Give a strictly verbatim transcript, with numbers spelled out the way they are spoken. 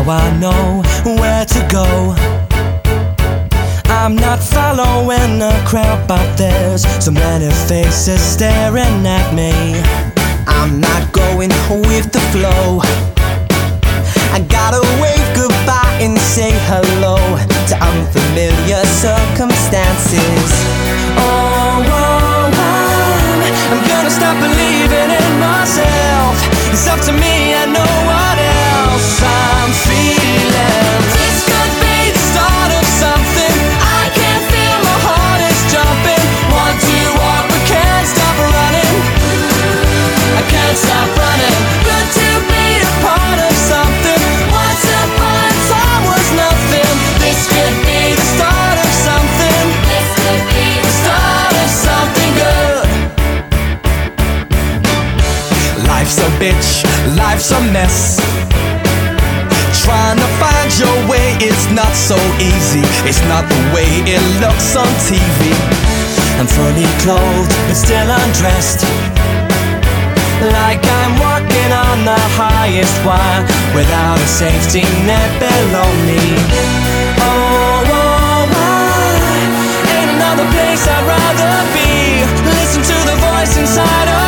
I know where to go. I'm not following the crowd, but there's so many faces staring at me. I'm not going with the flow. I gotta wave goodbye and say hello to unfamiliar circumstances. Oh, oh, I'm, I'm gonna stop believing in myself. It's up to me and no one else. I'm feeling this could be the start of something. I can feel my heart is jumping. Want to walk but can't stop running. I can't stop running. Good to be a part of something. Once upon a time was nothing. This could be the start of something. This could be the start of something good. Life's a bitch, life's a mess. Trying to find your way is not so easy. It's not the way it looks on T V. I'm fully clothed but still undressed, like I'm walking on the highest wire without a safety net below me. Oh, oh, I ain't another place I'd rather be. Listen to the voice inside of